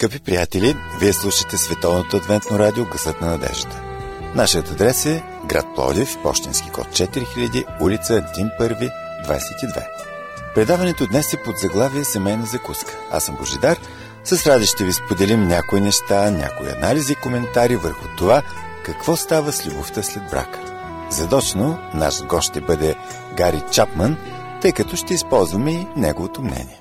Скъпи приятели, вие слушате Световното адвентно радио Гласът на надеждата. Нашият адрес е град Пловдив, пощенски код 4000, улица 1 22. Предаването днес е под заглавие Семейна закуска. Аз съм Божидар. С радост ще ви споделим някои неща, някои анализи и коментари върху това какво става с любовта след брака. Задочно наш гост ще бъде Гари Чапман, тъй като ще използваме и неговото мнение.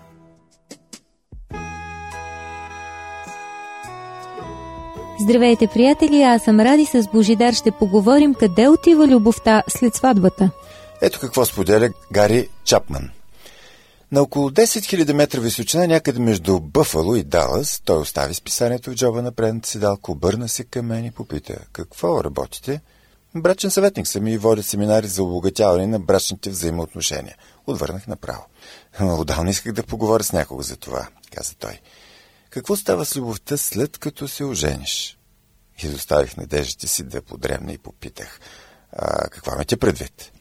Здравейте, приятели! Аз съм Ради, с Божидар ще поговорим къде отива любовта след сватбата. Ето какво споделя Гари Чапман. На около 10 000 метра височина, някъде между Бъфало и Далас, той остави списанието в джоба на предната седалка, обърна се към мен и попита: какво работите? Брачен съветник съм и водя семинари за обогатяване на брачните взаимоотношения. Отвърнах направо. Отдавна исках да поговоря с някого за това, каза той. Какво става с любовта след като се ожениш? Изоставих надеждите си да подремна и попитах: какво имате предвид?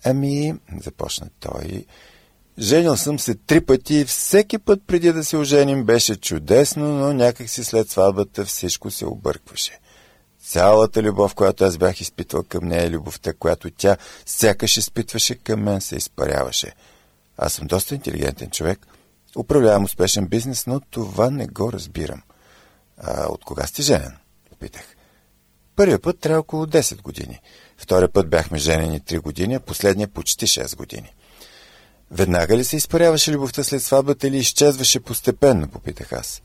Започна той, женил съм се 3 пъти и всеки път преди да се оженим беше чудесно, но някак си след сватбата всичко се объркваше. Цялата любов, която аз бях изпитвал към нея, любовта, която тя сякаш изпитваше към мен, се изпаряваше. Аз съм доста интелигентен човек, управлявам успешен бизнес, но това не го разбирам. От кога сте женен? Попитах. Първият път трябва около 10 години. Втория път бяхме женени 3 години, а последния почти 6 години. Веднага ли се изпаряваше любовта след сватбата или изчезваше постепенно, попитах аз.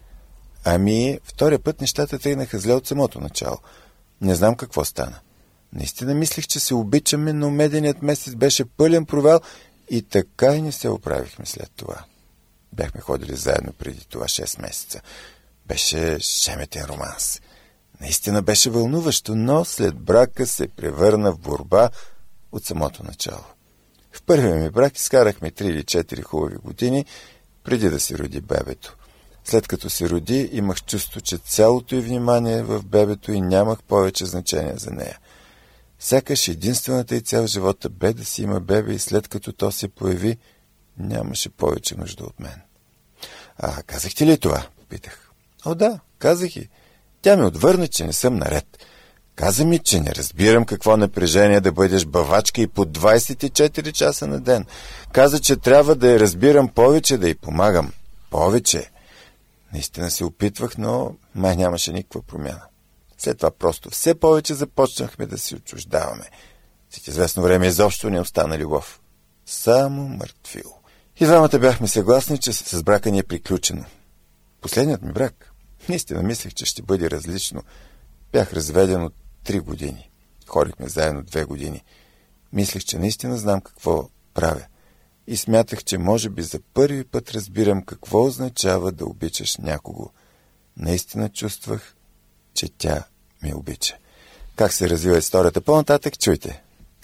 Втория път нещата тръгнаха зле от самото начало. Не знам какво стана. Наистина мислех, че се обичаме, но меденият месец беше пълен провал и така и не се оправихме след това. Бяхме ходили заедно преди това 6 месеца. Беше шеметен романс. Наистина беше вълнуващо, но след брака се превърна в борба от самото начало. В първия ми брак изкарахме 3 или 4 хубави години, преди да се роди бебето. След като се роди, имах чувство, че цялото й внимание в бебето и нямах повече значение за нея. Сякаш единствената й цел в живота бе да си има бебе и след като то се появи, нямаше повече нужда от мен. Казахте ли това? Попитах. Да, казах и. Тя ми отвърна, че не съм наред. Каза ми, че не разбирам какво напрежение да бъдеш бавачка и по 24 часа на ден. Каза, че трябва да я разбирам повече, да й помагам. Повече. Наистина се опитвах, но май нямаше никаква промяна. След това просто все повече започнахме да се отчуждаваме. След известно време изобщо не остана любов. Само мъртвило. И двамата бяхме съгласни, че с брака ни е приключено. Последният ми брак, наистина мислех, че ще бъде различно. Бях разведен от 3 години. Ходихме заедно 2 години. Мислех, че наистина знам какво правя. И смятах, че може би за първи път разбирам какво означава да обичаш някого. Наистина чувствах, че тя ме обича. Как се развива историята по-нататък, чуйте.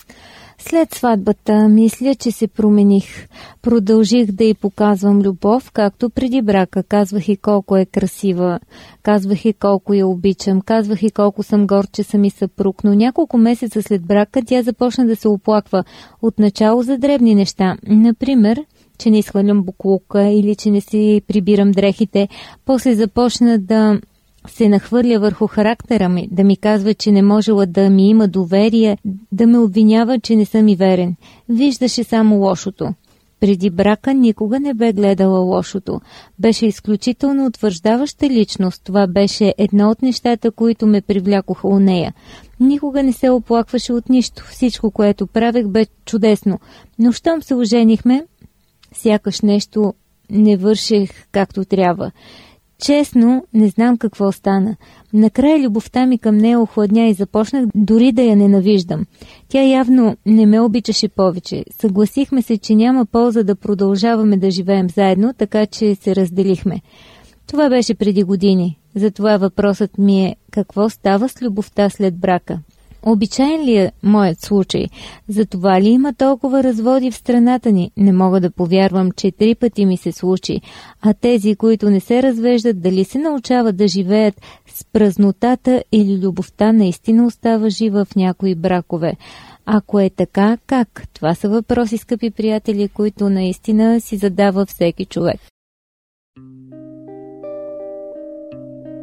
След сватбата мисля, че се промених. Продължих да й показвам любов, както преди брака. Казвах и колко е красива, казвах и колко я обичам, казвах и колко съм горд, че съм и съпруг. Но няколко месеца след брака тя започна да се оплаква. Отначало за дребни неща. Например, че не изхвърлям боклука или че не си прибирам дрехите. После започна да се нахвърля върху характера ми, да ми казва, че не можела да ми има доверие, да ме обвинява, че не съм и верен. Виждаше само лошото. Преди брака никога не бе гледала лошото. Беше изключително утвърждаваща личност. Това беше едно от нещата, които ме привлякоха у нея. Никога не се оплакваше от нищо. Всичко, което правех, бе чудесно. Но щом се оженихме, сякаш нещо не вършех както трябва. Честно, не знам какво стана. Накрая любовта ми към нея охладня и започнах дори да я ненавиждам. Тя явно не ме обичаше повече. Съгласихме се, че няма полза да продължаваме да живеем заедно, така че се разделихме. Това беше преди години. Затова въпросът ми е: какво става с любовта след брака? Обичаен ли е моят случай? Затова ли има толкова разводи в страната ни? Не мога да повярвам, че 3 пъти ми се случи. А тези, които не се развеждат, дали се научават да живеят с празнотата или любовта наистина остава жива в някои бракове? Ако е така, как? Това са въпроси, скъпи приятели, които наистина си задава всеки човек.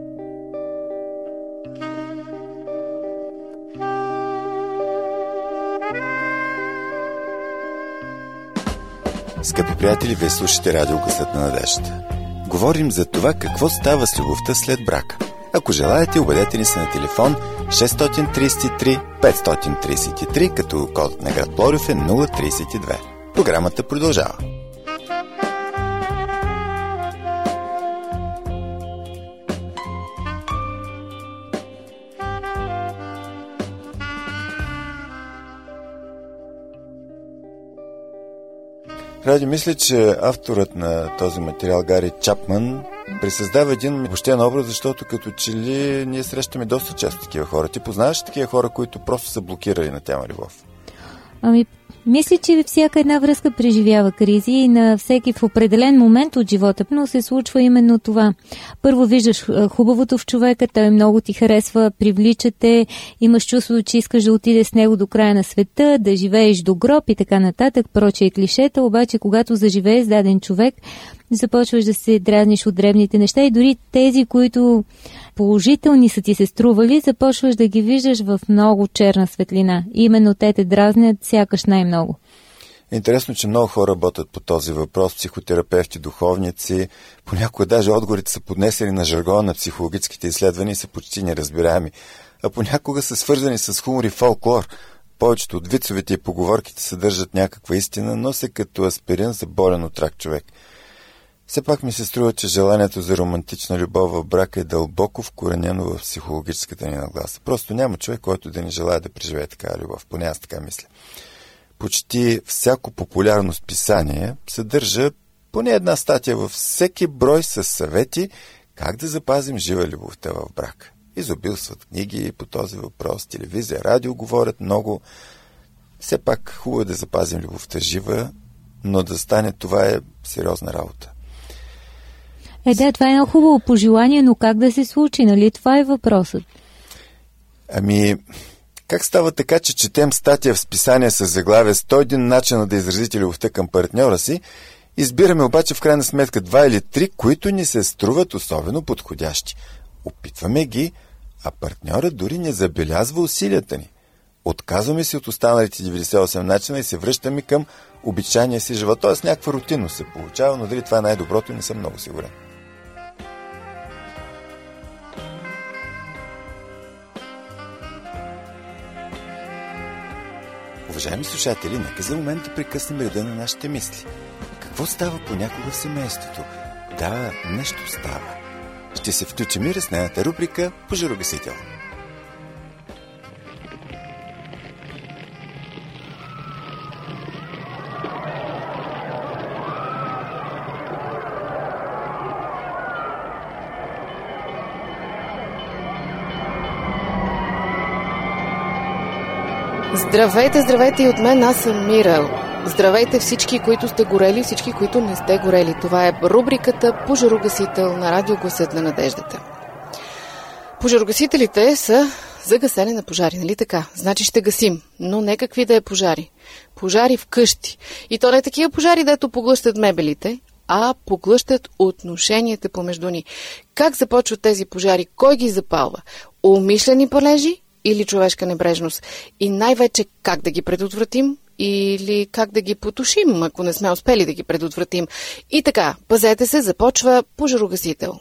Скъпи приятели, вие слушате Радио Гласът на надеждата. Говорим за това какво става с любовта след брака. Ако желаете, обадете ни се на телефон 633 533, като кодът на град Пловдив е 032. Програмата продължава. Ради, мисля, че авторът на този материал, Гари Чапман, присъздава един въщен образ, защото като че ли ние срещаме доста често такива хора. Ти познаваш такива хора, които просто са блокирали на тема любов? Мисля, че всяка една връзка преживява кризи и на всеки в определен момент от живота, но се случва именно това. Първо виждаш хубавото в човека, той много ти харесва, привлича те, имаш чувството, че искаш да отидеш с него до края на света, да живееш до гроб и така нататък, прочие клишета, обаче когато заживееш с даден човек, започваш да се дразниш от дребните неща и дори тези, които положителни са ти се стрували, започваш да ги виждаш в много черна светлина. Именно те дразнят сякаш най-много. Интересно, че много хора работят по този въпрос, психотерапевти, духовници. Понякога даже отговорите са поднесени на жаргона на психологическите изследвания и са почти неразбираеми. А понякога са свързани с хумор и фолклор. Повечето от вицовете и поговорките съдържат някаква истина, но се като аспирин за болен от рак човек. Все пак ми се струва, че желанието за романтична любов в брака е дълбоко вкоренено в психологическата ни нагласа. Просто няма човек, който да не желая да преживее такава любов. Поне аз така мисля. Почти всяко популярно списание съдържа поне една статия във всеки брой с съвети как да запазим жива любовта в брака. Изобилстват книги по този въпрос, телевизия, радио говорят много. Все пак хубаво е да запазим любовта жива, но да стане това е сериозна работа. Да, това е едно хубаво пожелание, но как да се случи, нали? Това е въпросът. Как става така, че четем статия в списание с заглавие 101 начина да изразите любовта към партньора си, избираме обаче в крайна сметка 2 или 3, които ни се струват особено подходящи. Опитваме ги, а партньорът дори не забелязва усилията ни. Отказваме се от останалите 98 начина и се връщаме към обичайния си живот. Т.е. някаква рутинност се получава, но дали това е най-доброто, не съм много сигурен. Уважаеми слушатели, нека за момент да прекъснем реда на нашите мисли. Какво става понякога в семейството? Да, нещо става. Ще се включим и с нейната рубрика Пожарогасител. Здравейте, здравейте и от мен, аз съм Мира. Здравейте всички, които сте горели, всички, които не сте горели. Това е рубриката Пожарогасител на Радио Гласът на надеждата. Пожарогасителите са за гасене на пожари, нали така? Значи ще гасим, но не какви да е пожари. Пожари в къщи. И то не такива пожари, дето поглъщат мебелите, а поглъщат отношенията помежду ни. Как започват тези пожари? Кой ги запалва? Умишлени палежи или човешка небрежност? И най-вече как да ги предотвратим или как да ги потушим, ако не сме успели да ги предотвратим. И така, пазете се, започва Пожарогасител.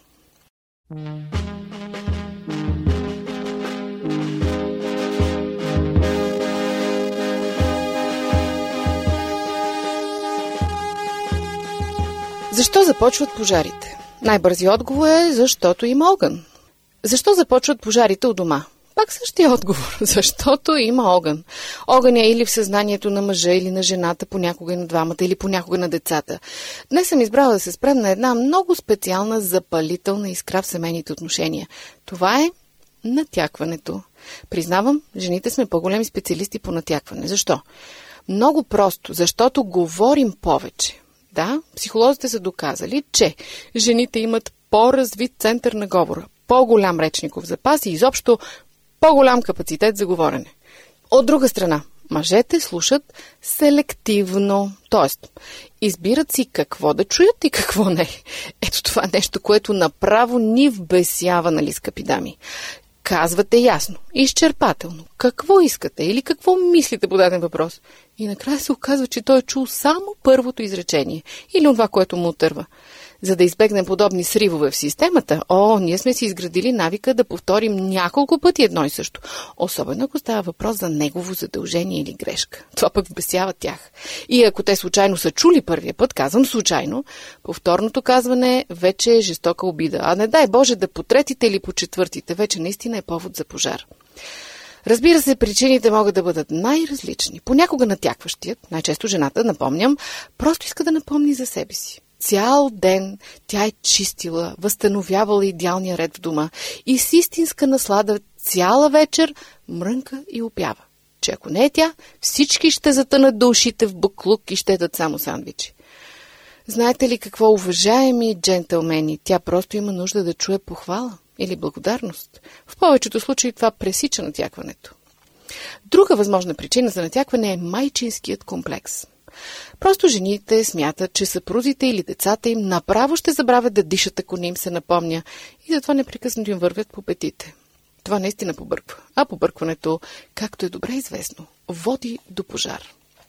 Защо започват пожарите? Най-бързият отговор е, защото има огън. Защо започват пожарите у дома? Пак същия отговор. Защото има огън. Огън е или в съзнанието на мъжа, или на жената, понякога и на двамата, или понякога на децата. Днес съм избрала да се спрем на една много специална запалителна искра в семейните отношения. Това е натякването. Признавам, жените сме по-големи специалисти по натякване. Защо? Много просто. Защото говорим повече. Да, психолозите са доказали, че жените имат по-развит център на говора, по-голям речников запас и изобщо по-голям капацитет за говорене. От друга страна, мъжете слушат селективно, т.е. избират си какво да чуят и какво не. Ето това е нещо, което направо ни вбесява, нали, скъпи дами. Казвате ясно, изчерпателно, какво искате или какво мислите по даден въпрос. И накрая се оказва, че той е чул само първото изречение или това, което му отърва. За да избегнем подобни сривове в системата, ние сме си изградили навика да повторим няколко пъти едно и също. Особено ако става въпрос за негово задължение или грешка. Това пък вбесява тях. И ако те случайно са чули първия път, казвам случайно, повторното казване вече е жестока обида. А не дай Боже да по третите или по четвъртите вече наистина е повод за пожар. Разбира се, причините могат да бъдат най-различни. Понякога натякващият, най-често жената, напомням, просто иска да напомни за себе си. Цял ден тя е чистила, възстановявала идеалния ред в дома и с истинска наслада цяла вечер мрънка и опява, че ако не е тя, всички ще затънат до ушите в буклук и ще ядат само сандвичи. Знаете ли какво, уважаеми джентълмени, тя просто има нужда да чуе похвала или благодарност. В повечето случаи това пресича натякването. Друга възможна причина за натякване е майчинският комплекс. Просто жените смятат, че съпрузите или децата им направо ще забравят да дишат, ако не им се напомня, и затова непрекъснато им вървят по петите. Това наистина побърква. А побъркването, както е добре известно, води до пожар.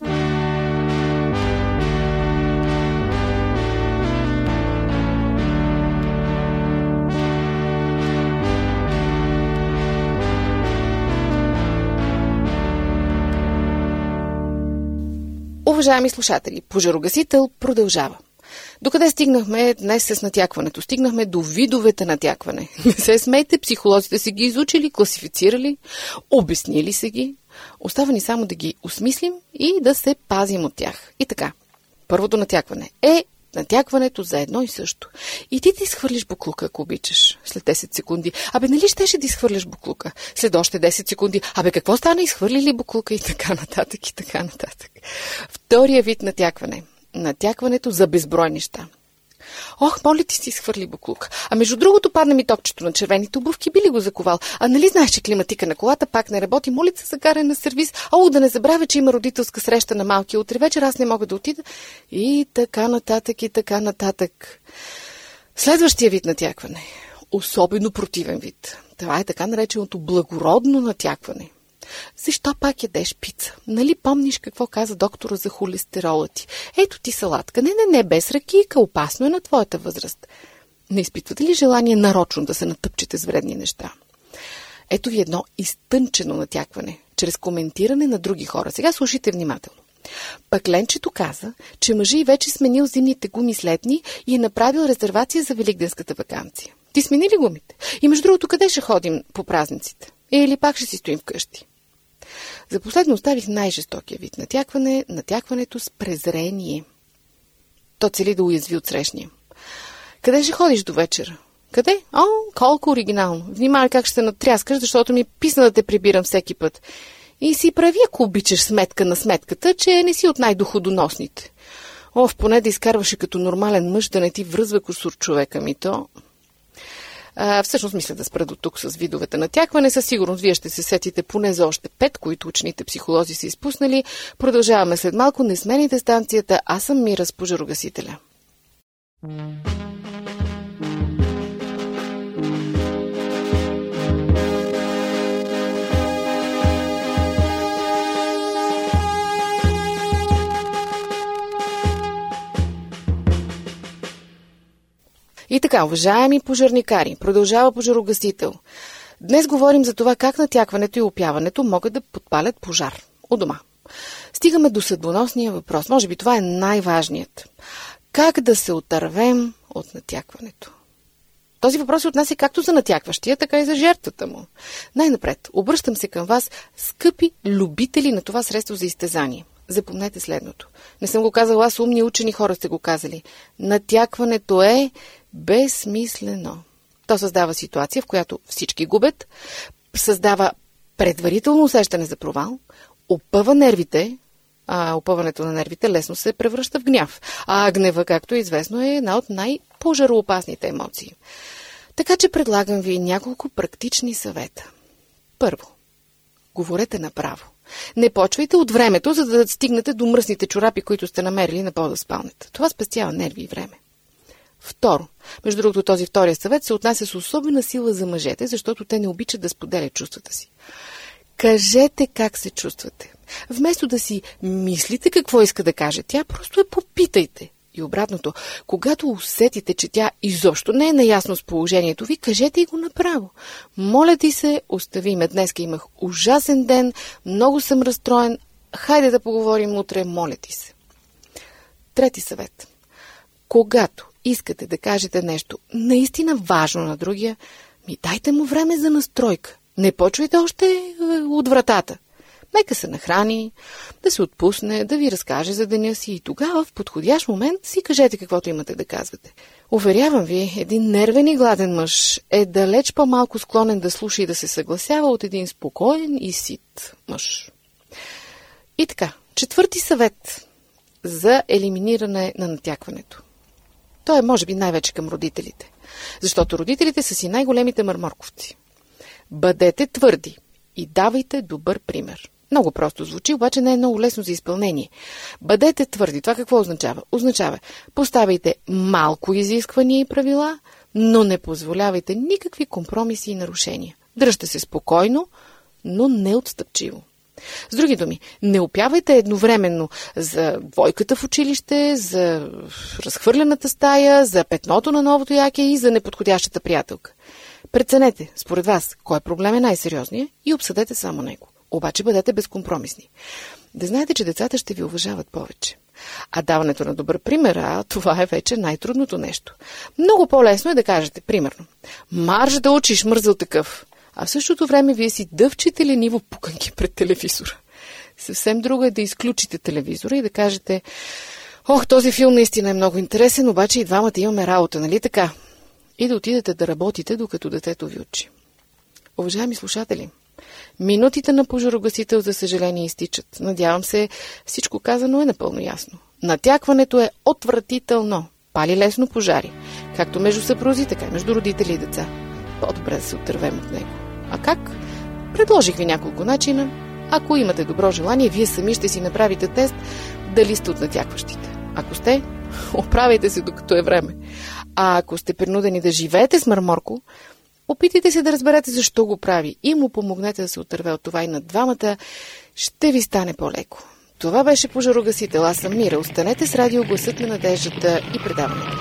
Уважаеми слушатели, пожарогасител продължава. Докъде стигнахме днес с натякването? Стигнахме до видовете натякване. Не се смейте, психолозите са ги изучили, класифицирали, обяснили са ги. Остава ни само да ги осмислим и да се пазим от тях. И така, първото натякване е натякването за едно и също. И ти да изхвърлиш буклука, ако обичаш, след 10 секунди. Нали щеше да изхвърляш буклука? След още 10 секунди. Какво стана? Изхвърли ли буклука? И така нататък, и така нататък. Втория вид натякване. Натякването за безброй неща. Моля ти си изхвърли буклук. Между другото падна ми токчето на червените обувки, би ли го заковал? Нали знаеш, че климатика на колата пак не работи? Моля се за каране на сервиз. Да не забравя, че има родителска среща на малкия утре вечер, аз не мога да отида. И така нататък, и така нататък. Следващия вид натякване. Особено противен вид. Това е така нареченото благородно натякване. Защо пак ядеш пица? Нали помниш какво каза доктора за холестерола ти? Ето ти салатка. Не, без ракийка. Опасно е на твоята възраст. Не изпитвате ли желание нарочно да се натъпчете с вредни неща? Ето ви едно изтънчено натякване, чрез коментиране на други хора. Сега слушайте внимателно. Пъкленчето каза, че мъжът вече сменил зимните гуми с летни и е направил резервация за великденската ваканция. Ти смени ли гумите? И между другото, къде ще ходим по празниците? Или пак ще си стоим вкъщи? За последно оставих най-жестокия вид натякване, натякването с презрение. То цели да уязви отсрещния. Къде ще ходиш до вечера? Къде? Колко оригинално. Внимавай как ще се натряскаш, защото ми писна да те прибирам всеки път. И си прави, ако обичаш, сметка на сметката, че не си от най-доходоносните. Поне да изкарваше като нормален мъж, да не ти връзва курсор човека ми, то... Всъщност мисля да спра до тук с видовете натякване. Със сигурност вие ще се сетите поне за още 5, които учените психолози са изпуснали. Продължаваме след малко. Не смените станцията. Аз съм Мира с пожарогасителя. И така, уважаеми пожарникари, продължава пожарогасител. Днес говорим за това как натякването и опяването могат да подпалят пожар у дома. Стигаме до съдбоносния въпрос. Може би това е най-важният. Как да се отървем от натякването? Този въпрос се отнася както за натякващия, така и за жертвата му. Най-напред, обръщам се към вас, скъпи любители на това средство за изтезание. Запомнете следното. Не съм го казала аз, умни учени хора сте го казали. Натякването е безсмислено. То създава ситуация, в която всички губят, създава предварително усещане за провал, опъва нервите, опъването на нервите лесно се превръща в гняв. А гнева, както е известно, е една от най-пожароопасните емоции. Така че предлагам ви няколко практични съвета. Първо, говорете направо. Не почвайте от времето, за да стигнете до мръсните чорапи, които сте намерили на пода в спалнята. Това спестява нерви и време. Второ, между другото, този втория съвет се отнася с особена сила за мъжете, защото те не обичат да споделят чувствата си. Кажете как се чувствате. Вместо да си мислите какво иска да каже тя, просто я попитайте. И обратното, когато усетите, че тя изобщо не е наясно с положението ви, кажете и го направо. Моля ти се, остави ме, днеска имах ужасен ден, много съм разстроен, хайде да поговорим утре, моля ти се. Трети съвет. Когато искате да кажете нещо наистина важно на другия, дайте му време за настройка. Не почвайте още от вратата. Нека се нахрани, да се отпусне, да ви разкаже за деня си и тогава в подходящ момент си кажете каквото имате да казвате. Уверявам ви, един нервен и гладен мъж е далеч по-малко склонен да слуша и да се съгласява от един спокоен и сит мъж. И така, четвърти съвет за елиминиране на натякването. Той е, може би, най-вече към родителите. Защото родителите са си най-големите мърморковци. Бъдете твърди и давайте добър пример. Много просто звучи, обаче не е много лесно за изпълнение. Бъдете твърди. Това какво означава? Означава, поставяйте малко изисквания и правила, но не позволявайте никакви компромиси и нарушения. Дръжте се спокойно, но неотстъпчиво. С други думи, не опявайте едновременно за двойката в училище, за разхвърлената стая, за петното на новото яке и за неподходящата приятелка. Преценете, според вас, кой проблем е най-сериозният и обсъдете само него. Обаче бъдете безкомпромисни. Да знаете, че децата ще ви уважават повече. А даването на добър пример, това е вече най-трудното нещо. Много по-лесно е да кажете, примерно, марш да учиш, мързъл такъв. А в същото време вие си дъвчите лениво пуканки пред телевизора. Съвсем друго е да изключите телевизора и да кажете, този филм наистина е много интересен, обаче и двамата имаме работа, нали така? И да отидете да работите, докато детето ви учи. Уважаеми слушатели, минутите на пожарогасител, за съжаление, изтичат. Надявам се, всичко казано е напълно ясно. Натякването е отвратително. Пали лесно пожари. Както между съпрузи, така и между родители и деца. По-добре да се отървем от него. А как? Предложих ви няколко начина. Ако имате добро желание, вие сами ще си направите тест дали сте от натякващите. Ако сте, оправяйте се докато е време. А ако сте принудени да живеете с мърморко, опитайте се да разберете защо го прави и му помогнете да се отърве от това и на двамата ще ви стане по-леко. Това беше Пожарогасител. Аз съм Мира. Останете с радио Гласът на надеждата и предаването.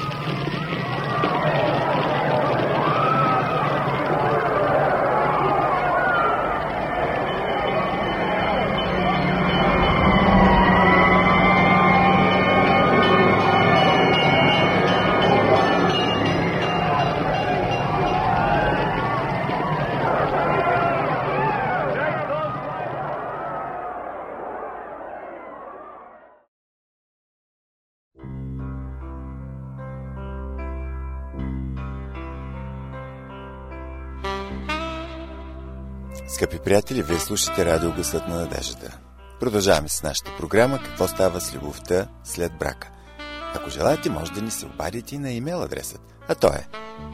Скъпи приятели, вие слушате радио Гласът на надеждата. Продължаваме с нашата програма «Какво става с любовта след брака». Ако желаете, може да ни се обадите и на имейл адресът, а то е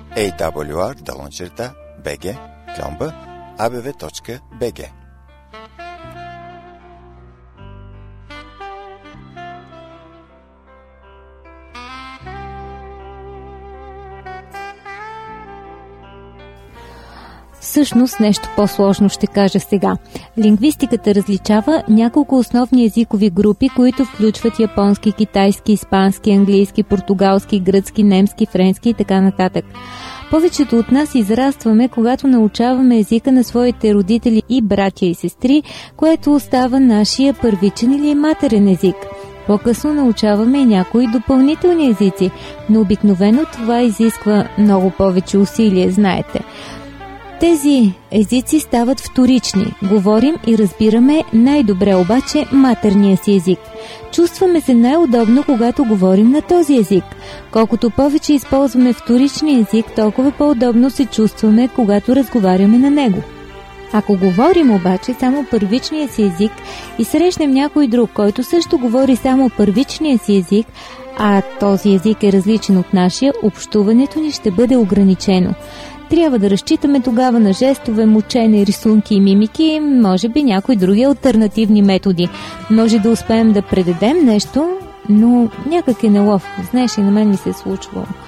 awr@bg.abv.bg. Всъщност нещо по-сложно ще кажа сега. Лингвистиката различава няколко основни езикови групи, които включват японски, китайски, испански, английски, португалски, гръцки, немски, френски и така нататък. Повечето от нас израстваме, когато научаваме езика на своите родители и братя и сестри, което остава нашия първичен или матерен език. По-късно научаваме и някои допълнителни езици, но обикновено това изисква много повече усилие, знаете. Тези езици стават вторични. Говорим и разбираме най-добре обаче матерния си език. Чувстваме се най-удобно, когато говорим на този език. Колкото повече използваме вторичния език, толкова по-удобно се чувстваме, когато разговаряме на него. Ако говорим обаче само първичния си език и срещнем някой друг, който също говори само първичния си език, а този език е различен от нашия, общуването ни ще бъде ограничено. Трябва да разчитаме тогава на жестове, мучене, рисунки и мимики, може би някои други алтернативни методи. Може да успеем да предадем нещо, но някак е неловко. Знаеш, и на мен ми се е случвало.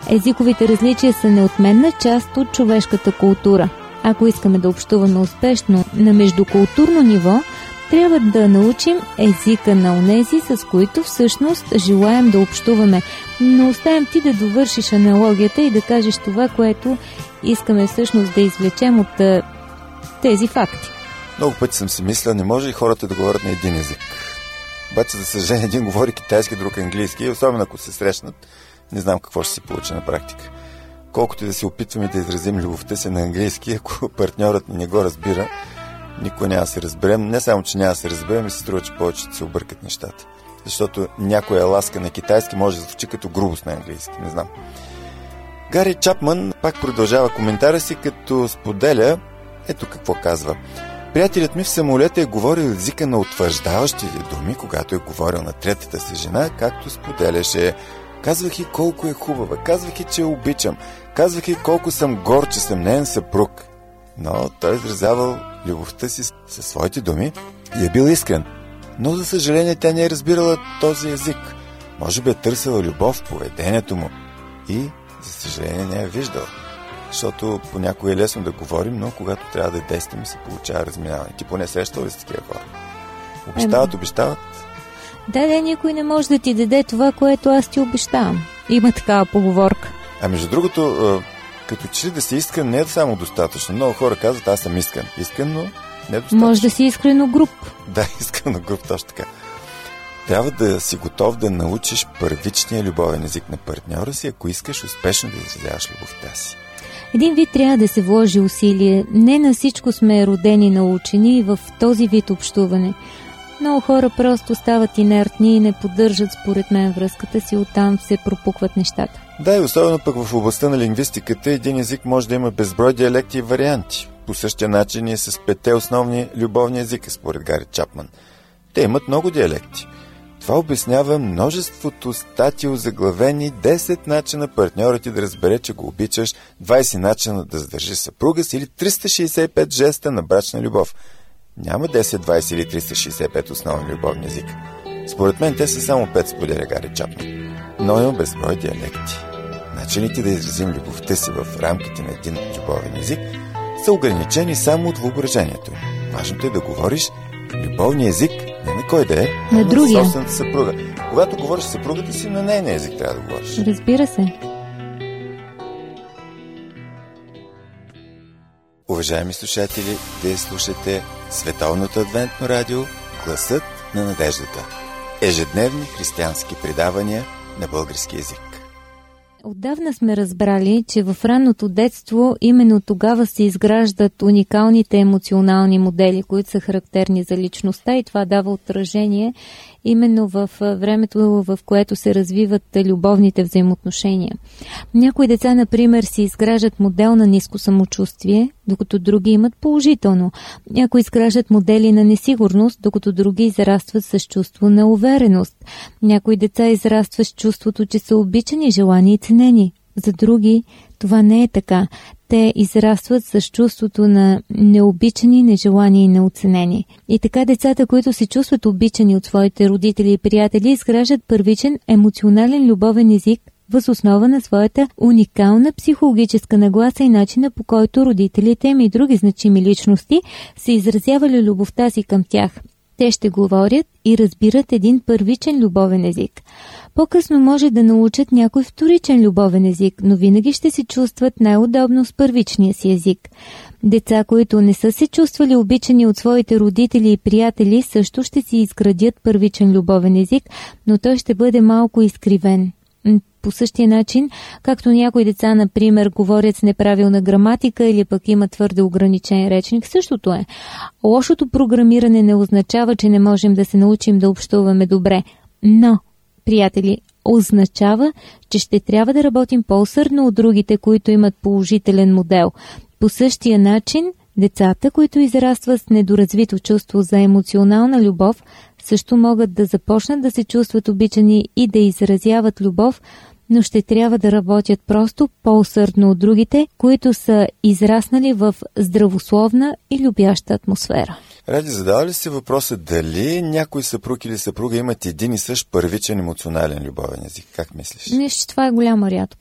Езиковите различия са неотменна част от човешката култура. Ако искаме да общуваме успешно на междукултурно ниво, трябва да научим езика на онези, с които всъщност желаем да общуваме. Но оставям ти да довършиш аналогията и да кажеш това, което искаме всъщност да извлечем от тези факти. Много пъти съм си мислял, не може ли хората да говорят на един език. Обаче, за съжаление, един говори китайски, друг английски, и особено ако се срещнат, не знам какво ще се получи на практика. Колкото и да се опитваме да изразим любовта си на английски, ако партньорът ни не го разбира, никой няма да се разберем. Не само, че няма да се разберем, и се струва, че повече се объркат нещата. Защото някоя ласка на китайски може да звучи като грубост на английски. Не знам. Гари Чапман пак продължава коментара си, като споделя, ето какво казва. Приятелят ми в самолета е говорил езика на утвърждаващите думи, когато е говорил на третата си жена, както споделяше. Казвах и колко е хубава, казвах и, че я обичам, казвах и колко съм гор, че съм неин съпруг. Но той изразявал любовта си със своите думи и е бил искрен. Но, за съжаление, тя не е разбирала този език. Може би е търсила любов в поведението му и, за съжаление, не е виждала. Защото понякога е лесно да говорим, но когато трябва да действаме, се получава разминаване. Ти поне срещал ли с такива хора? Обещават. Да, никой не може да ти даде това, което аз ти обещавам. Има такава поговорка. А между другото, като че ли да си искрен не е само достатъчно. Много хора казват, аз съм искрен. Искрен, но не е достатъчно. Може да си искрено груб. Да, искрено груб, точно така. Трябва да си готов да научиш първичния любовен език на партньора си, ако искаш успешно да изразяваш любовта си. Един вид трябва да се вложи усилие. Не на всичко сме родени научени в този вид общуване. Много хора просто стават инертни и не поддържат, според мен, връзката си, оттам се пропукват нещата. Да, и особено пък в областта на лингвистиката един език може да има безброй диалекти и варианти. По същия начин и с 5 основни любовни езика, според Гари Чапман. Те имат много диалекти. Това обяснява множеството статии озаглавени 10 начина партньорът ти да разбере, че го обичаш, 20 начина да задържи съпруга си или 365 жеста на брачна любов. Няма 10, 20 или 365 основни любовни езика. Според мен те са само 5, споделя Гари Чапман. Но има безброй диалекти. Начините да изразим любовта си в рамките на един любовен език са ограничени само от въображението. Важното е да говориш любовния език не на кой да е, на другия. На собствената съпруга. Когато говориш с съпругата си, на нейния език трябва да говориш. Разбира се. Уважаеми слушатели, вие слушате Световното адвентно радио Гласът на надеждата. Ежедневни християнски предавания на български език. Отдавна сме разбрали, че в ранното детство именно тогава се изграждат уникалните емоционални модели, които са характерни за личността, и това дава отражение именно в времето, в което се развиват любовните взаимоотношения. Някои деца, например, си изграждат модел на ниско самочувствие, докато други имат положително. Някои изграждат модели на несигурност, докато други израстват с чувство на увереност. Някои деца израстват с чувството, че са обичани, желани и ценени. За други това не е така. Те израстват с чувството на необичани, нежелани и неоценени. И така децата, които се чувстват обичани от своите родители и приятели, изграждат първичен емоционален любовен език въз основа на своята уникална психологическа нагласа и начина, по който родителите им и други значими личности са изразявали любовта си към тях. Те ще говорят и разбират един първичен любовен език. По-късно може да научат някой вторичен любовен език, но винаги ще се чувстват най-удобно с първичния си език. Деца, които не са се чувствали обичани от своите родители и приятели, също ще си изградят първичен любовен език, но той ще бъде малко изкривен. По същия начин, както някои деца, например, говорят с неправилна граматика или пък има твърде ограничен речник, същото е. Лошото програмиране не означава, че не можем да се научим да общуваме добре, но, приятели, означава, че ще трябва да работим по-усърдно от другите, които имат положителен модел. По същия начин, децата, които израстват с недоразвито чувство за емоционална любов, също могат да започнат да се чувстват обичани и да изразяват любов, но ще трябва да работят просто по-усърдно от другите, които са израснали в здравословна и любяща атмосфера. Ради, задава ли си въпроса дали някой съпруг или съпруга имат един и същ първичен емоционален любовен език? Как мислиш? Мисля, че това е голяма рядкост.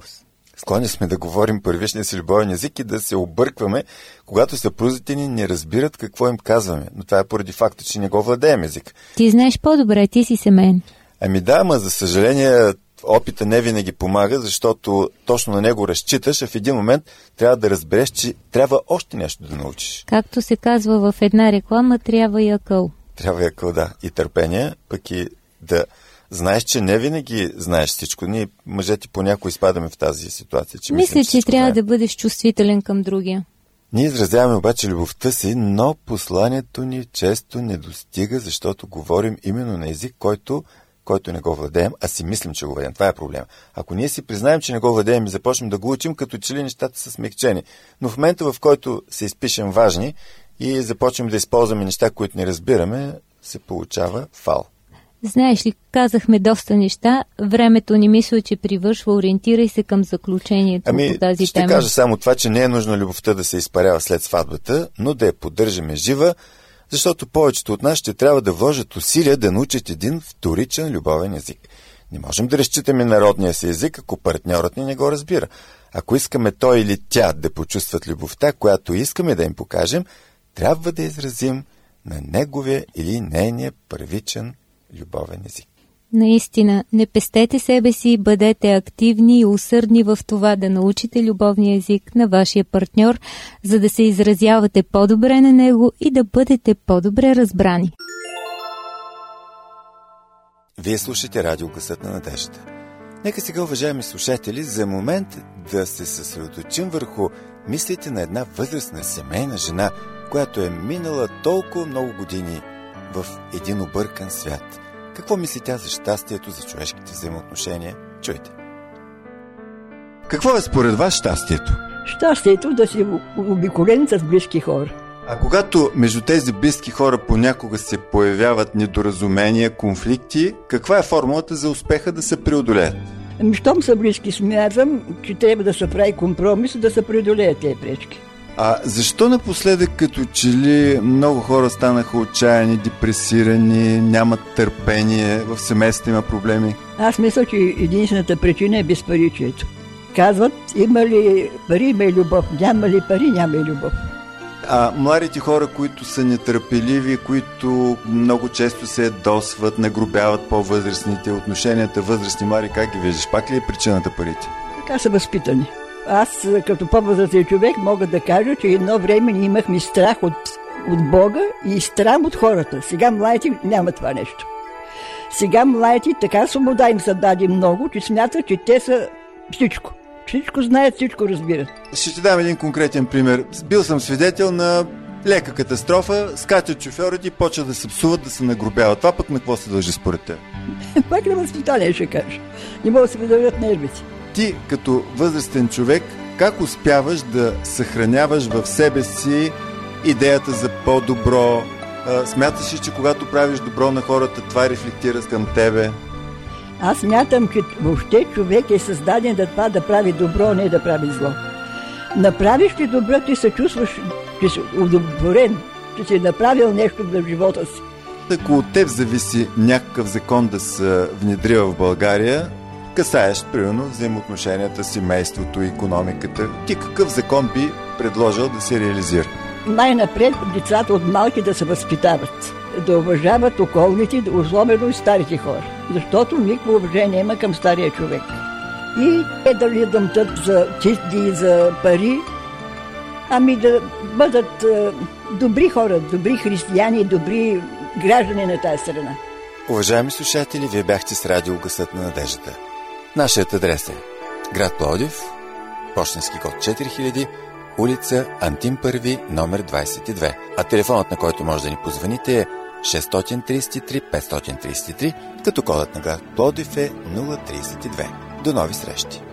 Склонни сме да говорим първичния си любовен език и да се объркваме, когато съпрузите ни не разбират какво им казваме. Но това е поради факта, че не го владеем език. Ти знаеш по-добре, ти си семейен. Ами да, ама за съжаление опита не винаги помага, защото точно на него разчиташ, а в един момент трябва да разбереш, че трябва още нещо да научиш. Както се казва в една реклама, трябва и акъл. Трябва и акъл, да. И търпение, пък и да знаеш, че не винаги знаеш всичко. Ние, мъжете, понякога изпадаме в тази ситуация. Че Мисля, че трябва да бъдеш чувствителен към другия. Ние изразяваме обаче любовта си, но посланието ни често не достига, защото говорим именно на език, който не го владеем, а си мислим, че го владеем. Това е проблема. Ако ние си признаем, че не го владеем и започнем да го учим, като че ли нещата са смекчени. Но в момента, в който се изпишем важни и започнем да използваме неща, които не разбираме, се получава фал. Знаеш ли, казахме доста неща, времето ни мисля, че привършва, ориентирай се към заключението по тази тема. Ще кажа само това, че не е нужно любовта да се изпарява след сватбата, но да я поддържаме жива, защото повечето от нас ще трябва да вложат усилия да научат един вторичен любовен език. Не можем да разчитаме народния си език, ако партньорът ни не го разбира. Ако искаме той или тя да почувстват любовта, която искаме да им покажем, трябва да изразим на неговия или нейния първичен любовен език. Наистина, не пестете себе си, бъдете активни и усърдни в това да научите любовния език на вашия партньор, за да се изразявате по-добре на него и да бъдете по-добре разбрани. Вие слушате Радио Гласът на надеждата. Нека сега, уважаеми слушатели, за момент да се съсредоточим върху мислите на една възрастна семейна жена, която е минала толкова много години в един объркан свят. Какво мисли тя за щастието, за човешките взаимоотношения? Чуйте. Какво е според вас щастието? Щастието да си обиколен с близки хора. А когато между тези близки хора понякога се появяват недоразумения, конфликти, каква е формулата за успеха да се преодолеят? Щом са близки, смятам, че трябва да се прави компромис, да се преодолеят тези пречки. А защо напоследък като че ли много хора станаха отчаяни, депресирани, нямат търпение, в семейството има проблеми? Аз мисля, че единствената причина е безпаричието. Казват, има ли пари, има и любов. Няма ли пари, няма и любов. А младите хора, които са нетърпеливи, които много често се ядосват, нагрубяват по-възрастните, отношенията възрастни-млади, как ги виждаш? Пак ли е причината парите? Така са възпитани. Аз, като по-възрастен човек, мога да кажа, че едно време ние имахме страх от Бога и страх от хората. Сега младите няма това нещо. Сега младите така свобода им се даде много, че смятат, че те са всичко. Всичко знаят, всичко разбират. Ще ти дам един конкретен пример. Бил съм свидетел на лека катастрофа, скачат шофьорите и почват да се псуват, да се нагрубяват. Това пък на какво се дължи според теб? Пак на възпитание ще кажа. Не могат да се подавят нервите. Ти, като възрастен човек, как успяваш да съхраняваш в себе си идеята за по-добро? Смяташ ли, че когато правиш добро на хората, това рефлектира към тебе? Аз смятам, че въобще човек е създаден да прави добро, не да прави зло. Направиш ли добро, ти се чувстваш, че си удовлетворен, че си направил нещо в живота си. Ако от теб зависи някакъв закон да се внедрива в България, касаещ, примерно, взаимоотношенията, семейството, икономиката, ти какъв закон би предложил да се реализира? Най-напред децата от малки да се възпитават, да уважават околните, особено и старите хора, защото никакво уважение има към стария човек. И те дали дъмтат за чисти, за пари, ами да бъдат добри хора, добри християни, добри граждани на тази страна. Уважаеми слушатели, вие бяхте с Радио Гласът на надеждата. Нашият адрес е град Пловдив, пощенски код 4000, улица Антим Първи, номер 22. А телефонът, на който може да ни позвоните, е 633 533, като кодът на град Пловдив е 032. До нови срещи!